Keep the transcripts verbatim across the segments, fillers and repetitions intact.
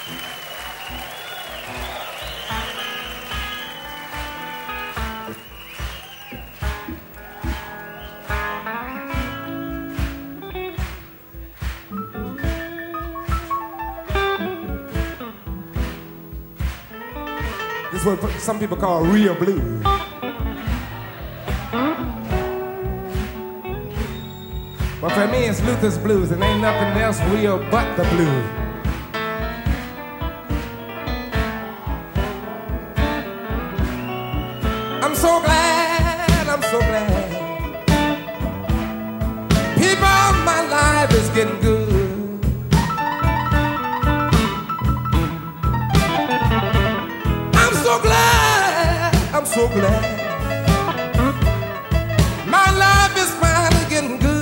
This is what some people call real blues. But for me, it's Luther's blues, and ain't nothing else real but the blues. I'm so glad, I'm so glad. People, my life is getting good. I'm so glad, I'm so glad. My life is finally getting good.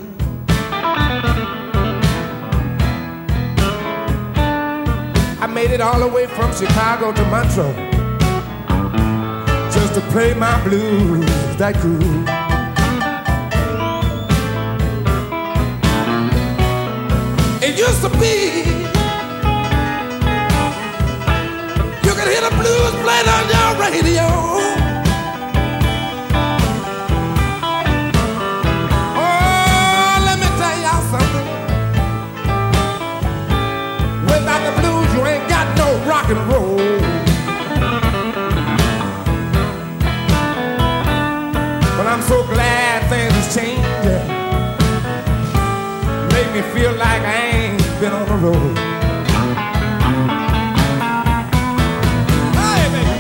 I made it all the way from Chicago to Montreux just to play my blues that cool. It used to be you could hear the blues played on your radio. Oh, let me tell y'all something. Without the blues, you ain't got no rock and roll. But I'm so glad things is changing. Make me feel like I ain't been on the road. Hey, baby.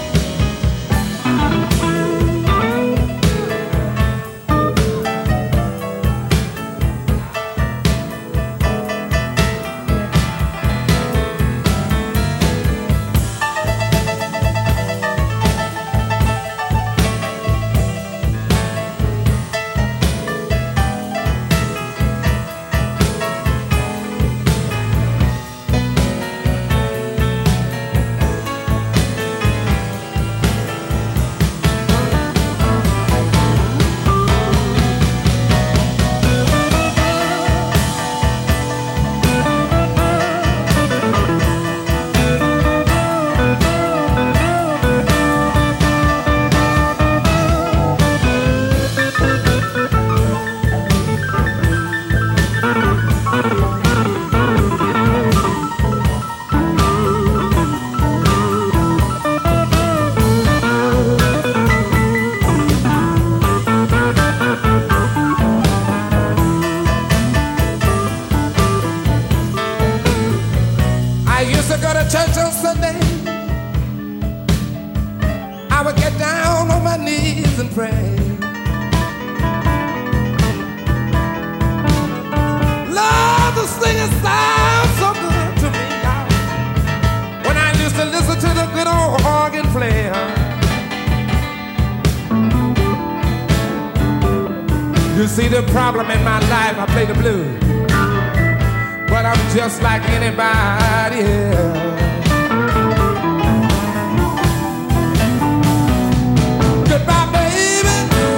The problem in my life, I play the blues, but I'm just like anybody else. Goodbye, baby.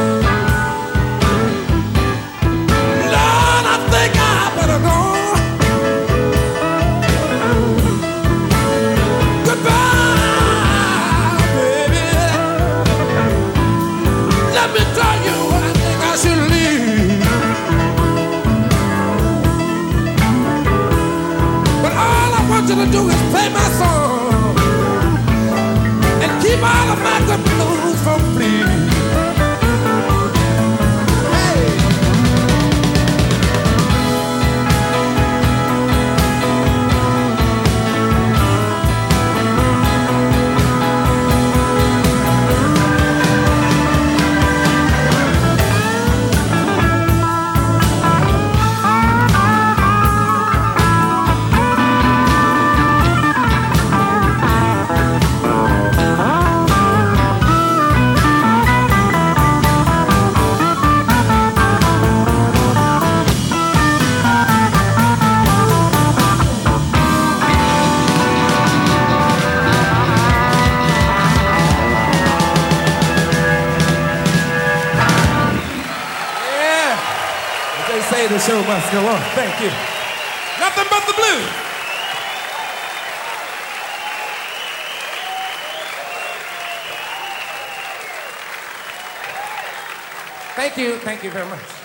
Lord, I think I better go. Goodbye, baby. Let me tell you, I think I should leave. I want you to do is play my song and keep all of my good blues from fleeing. The show must go on. Thank you. Nothing but the blues. Thank you. Thank you very much.